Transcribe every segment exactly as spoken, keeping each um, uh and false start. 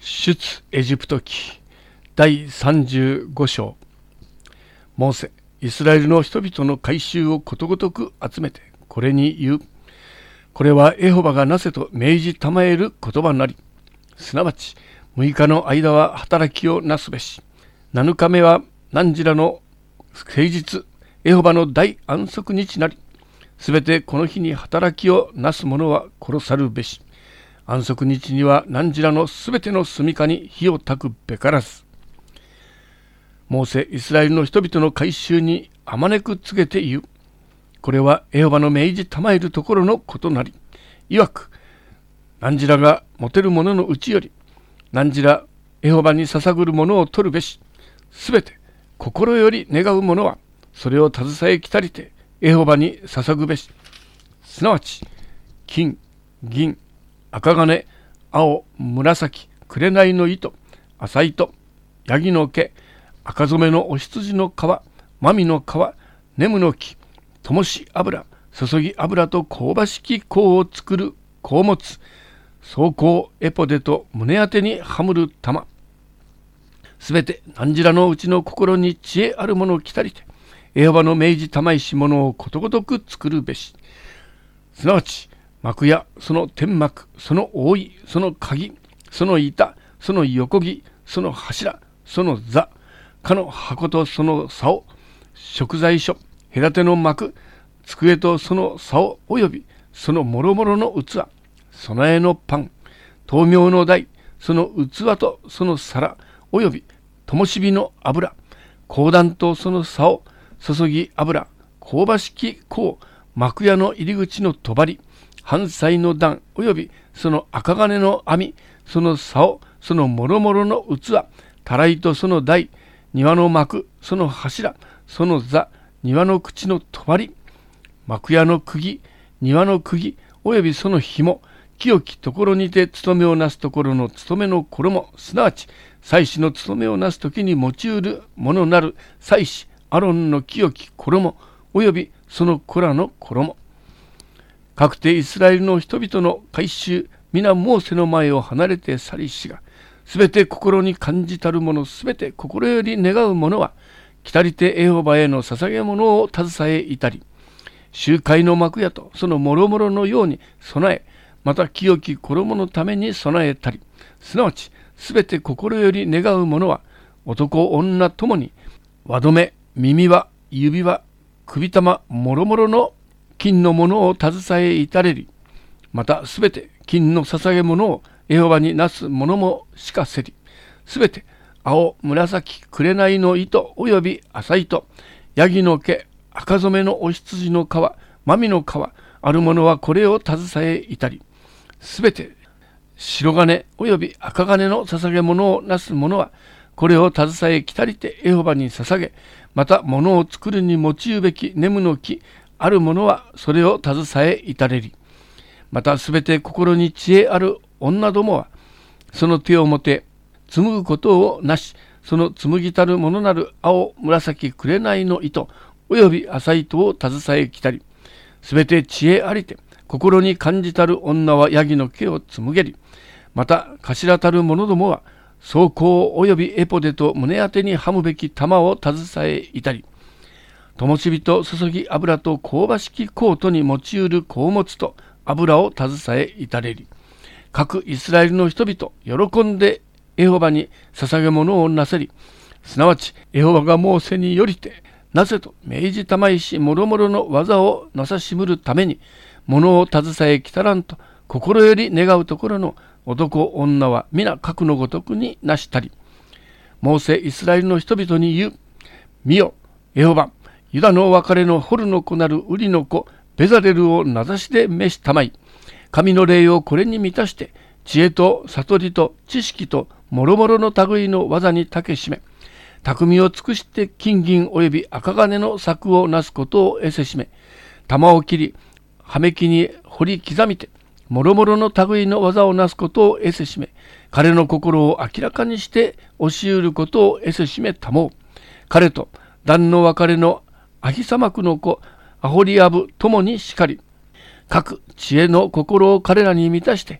出エジプト記第さんじゅうご章。モーセ、イスラエルの人々の改宗をことごとく集めてこれに言う。これはエホバがなせと命じたまえる言葉なり、すなわちむいかの間は働きをなすべし、なのかめは何時らの誠実、エホバの大安息日なり、すべてこの日に働きをなす者は殺さるべし、安息日には何時らのすべての住処に火を焚くべからず。モーセ、イスラエルの人々の改宗にあまねく告げて言う。これはエホバの命じたまえるところのことなり、いわく、何時らが持てる者のうちより、何時らエホバに捧ぐるものを取るべし、すべて心より願う者は、それを携えきたりてエホバに捧ぐべし、すなわち、金、銀、赤金、青、紫、紅の糸、麻糸、ヤギの毛、赤染めのお羊の皮、マミの皮、ネムの木、灯し油、注ぎ油と香ばしき香を作る香物、装香エポデと胸当てにはむる玉。すべて何時らのうちの心に知恵あるものを来たりて、エホバの命じたまいしものをことごとく作るべし。すなわち、幕やその天幕、その覆い、その鍵、その板、その横木、その柱、その座、かの箱とその竿、食材所、隔ての幕、机とその竿およびそのもろもろの器、備えのパン、灯明の台、その器とその皿および灯火の油、香壇とその竿、注ぎ油、香ばしき香、幕屋の入り口の帳、半菜の段およびその赤金の網、その竿、そのもろもろの器、たらいとその台、庭の幕、その柱、その座、庭の口の帳、幕屋の釘、庭の釘およびその紐、清きところにて務めをなすところの務めの衣、すなわち祭司の務めをなすときに用いるものなる祭司アロンの清き衣およびその子らの衣。かくてイスラエルの人々の改宗、皆モーセの前を離れて去りしが、すべて心に感じたるもの、すべて心より願うものは、来たりてエホバへの捧げ物を携えいたり、集会の幕屋とその諸々のように備え、また清き衣のために備えたり、すなわちすべて心より願うものは、男女ともに輪止め、耳輪、指輪、首玉、諸々の金のものを携え至れり、またすべて金の捧げ物をエホバになすものもしかせり、すべて青、紫、紅の糸および麻糸、ヤギの毛、赤染めのお羊の皮、マミの皮、あるものはこれを携えいたり、すべて白金および赤金の捧げ物をなすものは、これを携えきたりてエホバに捧げ、また物を作るに用いべきネムの木、あるものはそれを携えいたれり。またすべて心に知恵ある女どもは、その手をもて紡ぐことをなし、その紡ぎたるものなる青、紫、紅の糸、および麻糸を携えきたり、すべて知恵ありて、心に感じたる女はヤギの毛を紡げり、また頭たる者どもは、装香およびエポデと胸当てにはむべき玉を携えいたり、灯火と注ぎ油と香ばしき香とに用いる香物と油を携えいたれり、各イスラエルの人々喜んでエホバに捧げ物をなせり、すなわちエホバがモーセによりてなぜと命じたまいしもろもろの技をなさしむるために、物を携えきたらんと心より願うところの男女は皆各のごとくになしたり。モーセイスラエルの人々に言う。見よ、エホバ、ユダの別れのホルの子なるウリの子ベザレルを名指しで召したまい、神の霊をこれに満たして、知恵と悟りと知識と諸々の類の技にたけしめ、匠を尽くして金銀および赤金の策をなすことを得せしめ、玉を切り、はめきに掘り刻みて、諸々の類の技をなすことを得せしめ、彼の心を明らかにして教えることを得せしめたもう。彼と旦の別れのアヒサマクの子、アホリアブともにしかり、各知恵の心を彼らに満たして、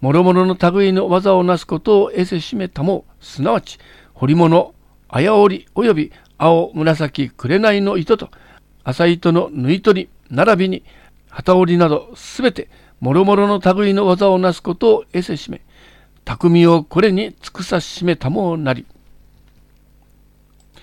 諸々の類の技をなすことを得せしめたも、すなわち彫り物、あやおりおよび青紫紅の糸と麻糸の縫い取り並びに機織りなどすべて諸々の類の技をなすことを得せしめ、匠をこれに尽くさしめたもなり、